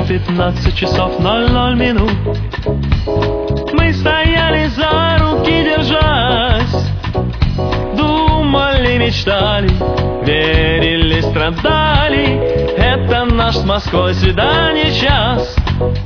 15 часов 00 минут. Мы стояли за руки держась, думали, мечтали, верили, страдали. Это наш с Москвой свидание час.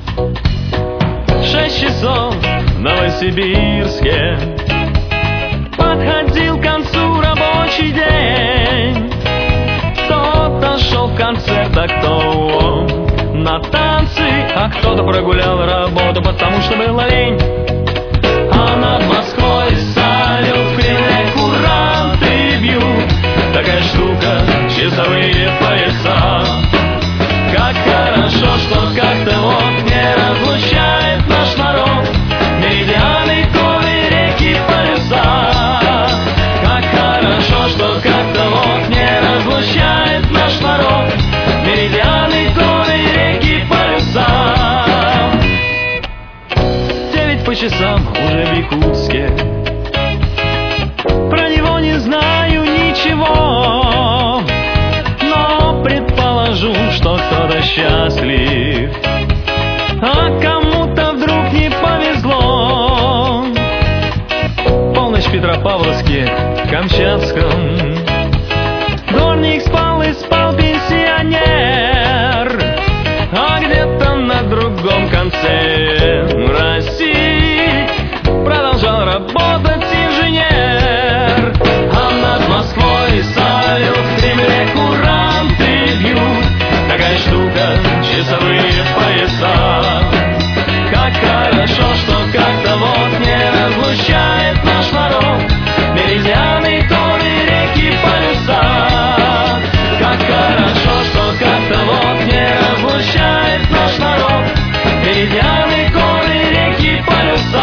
6 часов в Новосибирске. Подходил к концу рабочий день. Кто-то шел в концерт, а кто на танцы, а кто-то прогулял работу, потому что было лень. А над Москвой салют, в Кремле куранты бьют. Такая штука, часовые пояса. Как хорошо, что как-то вот не разлучает наш народ меридианы, горы, реки, полюса. Как хорошо, что как-то вот не разлучает наш народ меридианы, горы, реки, полюса. 9 по часам уже в Якутске. Про него не знаю ничего, но предположу, что кто-то счастлив, а кому-то вдруг не повезло. Полночь в Петропавловске, Камчатском. Дворник спал и спал пенсионер, а где-то на другом конце России продолжал работать инженер. А над Москвой салют, в Кремле куранты бьют. Такая штука, часовые пояса. Как хорошо, что как-то вот не разлучает наш народ меридианы, горы, реки, полюса. Как хорошо, что как-то вот не разлучает наш народ меридианы, горы, реки, полюса.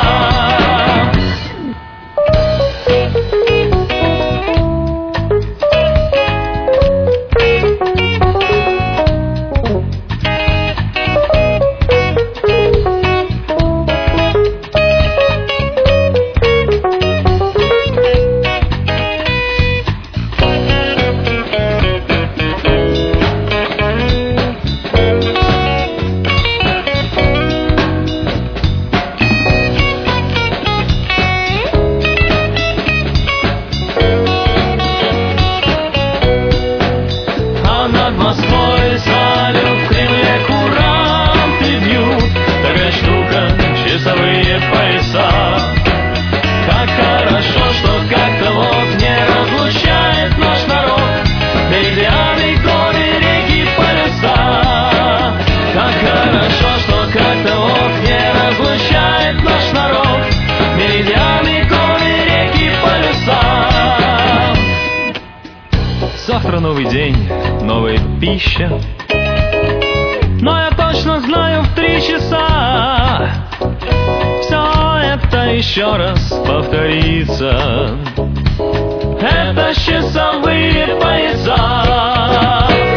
Завтра новый день, новая пища. Но я точно знаю, в 3 часа все это еще раз повторится. Это часовые пояса.